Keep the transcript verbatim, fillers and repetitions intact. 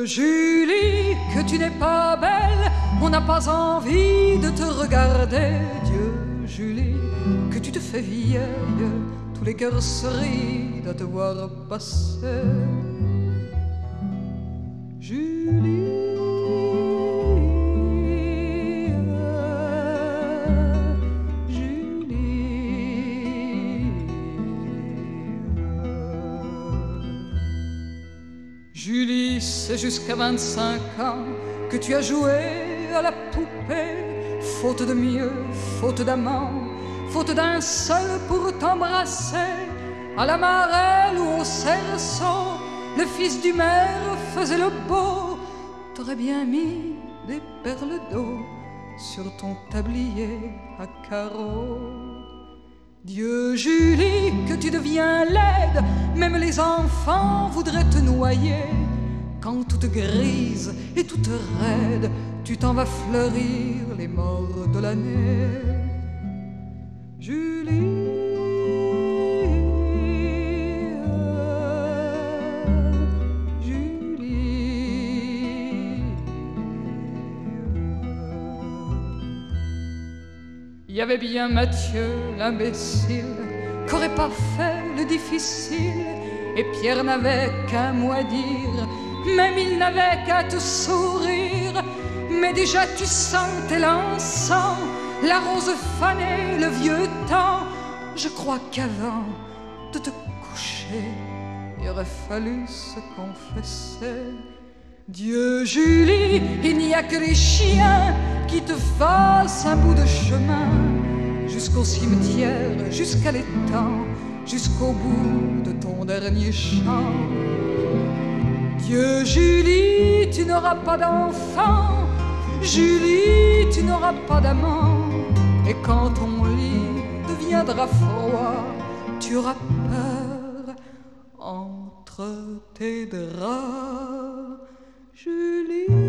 Julie, que tu n'es pas belle, on n'a pas envie de te regarder. Dieu, Julie, que tu te fais vieille, tous les cœurs se rident à te voir passer. Julie, Julie, c'est jusqu'à vingt-cinq ans que tu as joué à la poupée, faute de mieux, faute d'amant, faute d'un seul pour t'embrasser. À la marelle ou au cerceau, le fils du maire faisait le beau. T'aurais bien mis des perles d'eau sur ton tablier à carreaux. Dieu, Julie, que tu deviens laide, même les enfants voudraient te noyer. Quand toute grise et toute raide, tu t'en vas fleurir les morts de l'année. Julie, Julie. Il y avait bien Mathieu, l'imbécile, qu'aurait pas fait le difficile. Et Pierre n'avait qu'un mot à dire, même il n'avait qu'à te sourire. Mais déjà tu sentais l'encens, la rose fanée, le vieux temps. Je crois qu'avant de te coucher, il aurait fallu se confesser. Dieu, Julie, il n'y a que les chiens qui te fassent un bout de chemin jusqu'au cimetière, jusqu'à l'étang, jusqu'au bout de ton dernier chant. Dieu, Julie, tu n'auras pas d'enfant. Julie, tu n'auras pas d'amant. Et quand ton lit deviendra froid, tu auras peur entre tes draps. Julie.